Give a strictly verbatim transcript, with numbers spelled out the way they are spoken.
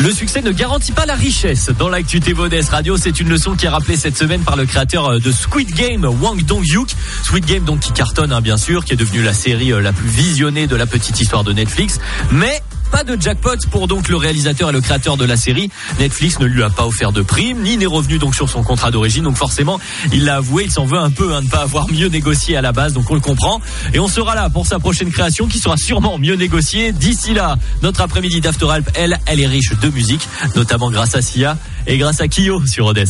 Le succès ne garantit pas la richesse. Dans l'actu T V O D S Radio, c'est une leçon qui est rappelée cette semaine par le créateur de Squid Game, Hwang Dong-hyuk. Squid Game donc qui cartonne hein, bien sûr, qui est devenue la série la plus visionnée de la petite histoire de Netflix. Mais pas de jackpot pour donc le réalisateur et le créateur de la série. Netflix ne lui a pas offert de prime, ni n'est revenu donc sur son contrat d'origine. Donc forcément, il l'a avoué, il s'en veut un peu hein, de ne pas avoir mieux négocié à la base. Donc on le comprend. Et on sera là pour sa prochaine création qui sera sûrement mieux négociée. D'ici là, notre après-midi d'After Alp, elle, elle est riche de musique, notamment grâce à Sia et grâce à Kyo sur O D S.